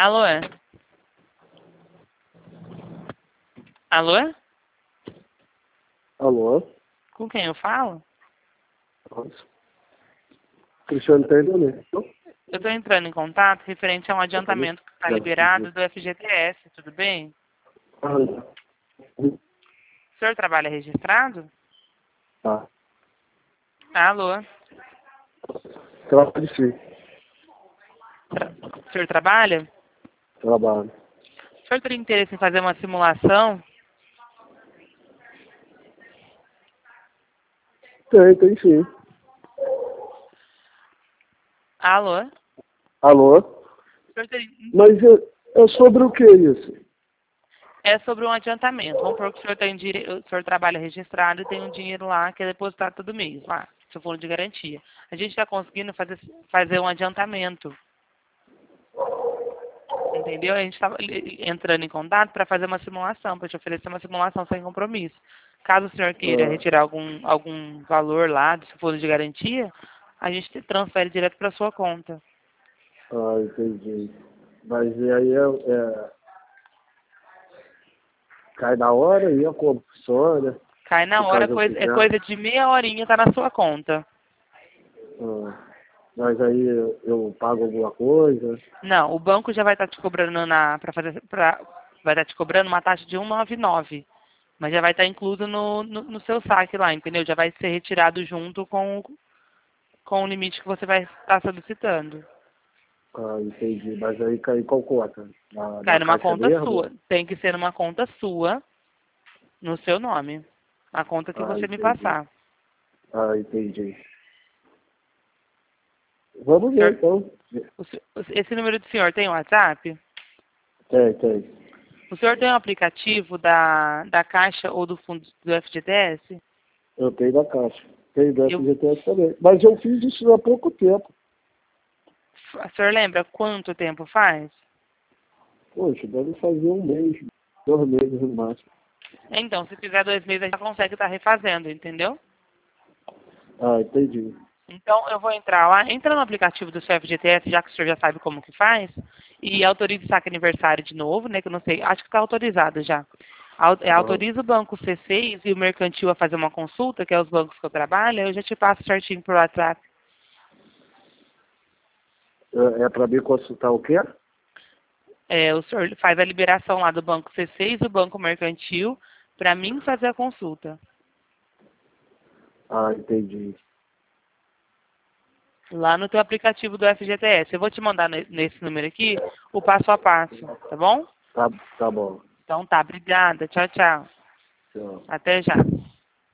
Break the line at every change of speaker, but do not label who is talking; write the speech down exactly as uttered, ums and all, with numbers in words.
Alô? Alô?
Alô?
Com quem eu falo?
Nossa. Cristiano Taylor, né?
Eu estou entrando em contato referente a um adiantamento que está liberado do F G T S, tudo bem? O senhor trabalha registrado?
Tá.
Alô?
Trabalho sim.
Tra o senhor trabalha?
Trabalho.
O senhor teria interesse em fazer uma simulação?
Tem, tem sim.
Alô?
Alô?
O senhor teria...
Mas é, é sobre o que isso?
É sobre um adiantamento. Vamos supor que o senhor, tem dire... o senhor trabalha registrado e tem um dinheiro lá que é depositado todo mês, lá, seu fundo de garantia. A gente está conseguindo fazer, fazer um adiantamento. Entendeu? A gente estava entrando em contato para fazer uma simulação, para te oferecer uma simulação sem compromisso. Caso o senhor queira
Ah,
retirar algum, algum valor lá do seu fundo de garantia, a gente te transfere direto para sua conta.
ah, entendi. Mas e aí é, é... cai na hora e a como funciona?
Cai na
Se
hora,
caso eu
coisa, é
quiser.
coisa de meia horinha, tá na sua conta.
Ah, mas aí eu, eu pago alguma coisa?
Não, o banco já vai estar te cobrando na para fazer pra, vai estar te cobrando uma taxa de cento e noventa e nove. Mas já vai estar incluso no, no, no seu saque lá, entendeu? Já vai ser retirado junto com, com o limite que você vai estar solicitando.
Ah, entendi. Mas aí cai em qual conta? Na,
Cai
na
numa
caixa
conta
mesmo?
sua. Tem que ser numa conta sua, no seu nome. A conta que
Ah,
você me
entendi.
passar.
Ah, entendi. Vamos
O
ver
senhor,
então.
o se- esse número do senhor tem WhatsApp?
Tem, tem.
O senhor tem um aplicativo da, da Caixa ou do fundo do F G T S?
Eu tenho da caixa. Tenho do
Eu,
F G T S também. Mas eu fiz isso há pouco tempo.
o senhor lembra quanto tempo faz?
Poxa, deve fazer um mês, dois meses no máximo.
Então, se fizer dois meses, a gente já consegue estar refazendo, entendeu?
Ah, entendi.
Então, eu vou entrar lá, entra no aplicativo do seu F G T S, já que o senhor já sabe como que faz, e autorize o saque aniversário de novo, né, que eu não sei, acho que está autorizado já. Au- é,
Ah,
Autoriza o banco C seis e o mercantil a fazer uma consulta, que é os bancos que eu trabalho, eu já te passo certinho por WhatsApp.
é é para mim consultar o quê?
É, o senhor faz a liberação lá do banco C seis e do banco mercantil, para mim fazer a consulta.
Ah, entendi.
Lá no teu aplicativo do F G T S. Eu vou te mandar ne- nesse número aqui o passo a passo, tá bom?
Tá, tá bom.
Então tá, obrigada. Tchau, tchau.
Tchau.
Até já.